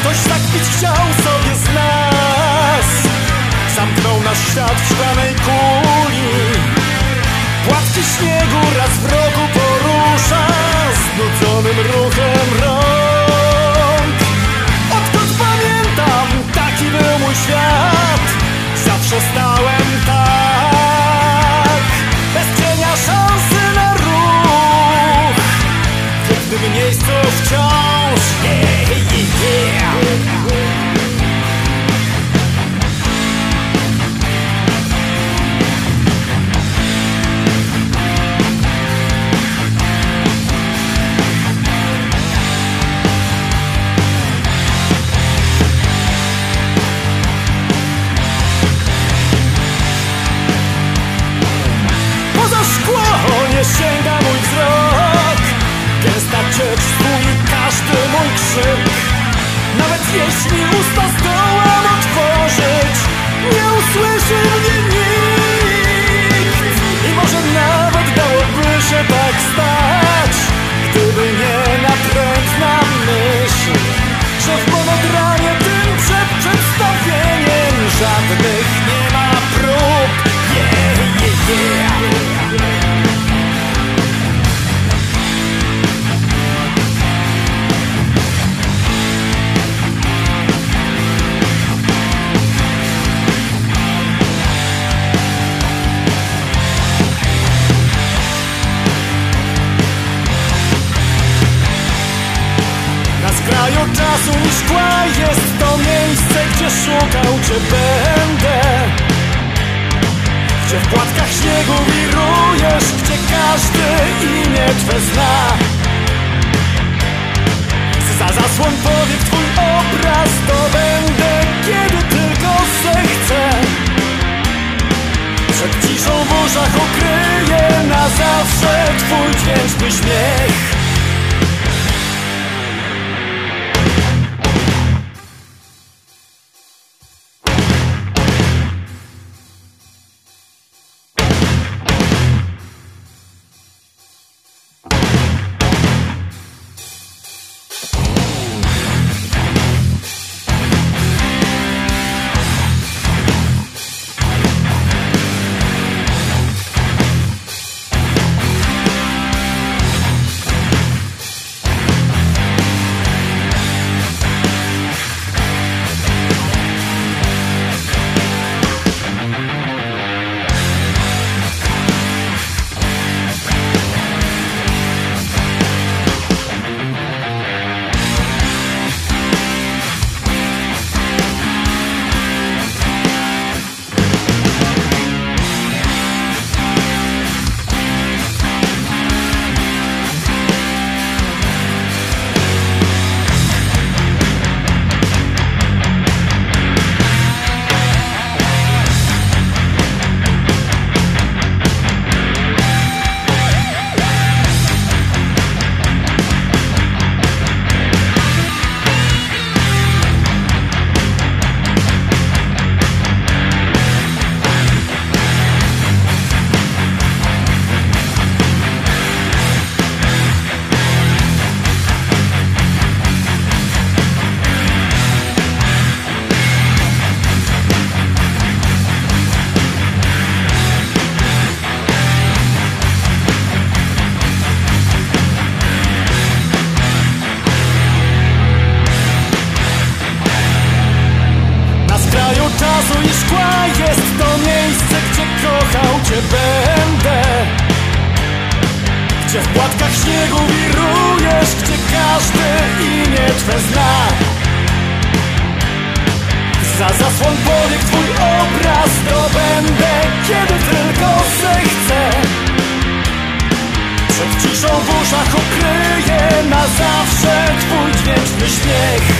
Ktoś tak pić chciał sobie z nas, zamknął nasz świat w szklanej kuli. Płatki śniegu raz w roku porusza znudzonym ruchem rąk. Odkąd pamiętam, taki był mój świat. Zawsze stałem tak, bez cienia szansy na ruch, w jednym miejscu wciąż. Nie sięga mój wzrok, gęsta ciecz stłumi każdy mój krzyk. Nawet jeśli usta zdołam otworzyć, nie usłyszy mnie nikt. I może nawet dałoby się tak stać, gdyby nie natrętna myśl, że w monodramie tym przed przedstawieniem żadnych nie ma prób. Z kraju czasu i szkła jest to miejsce, gdzie szukał cię będę, gdzie w płatkach śniegu wirujesz, gdzie każdy imię twe zna. Za zasłon powiek twój obraz to będę, kiedy tylko zechcę. Przed ciszą w uszach ukryję na zawsze twój dźwięczny śmiech. Czasu i szkła jest to miejsce, gdzie kochał cię będę, gdzie w płatkach śniegu wirujesz, gdzie każdy imię twe zna. Za zasłon powiek twój obraz to będę, kiedy tylko zechcę. Przed ciszą w uszach ukryję na zawsze twój dźwięczny śmiech.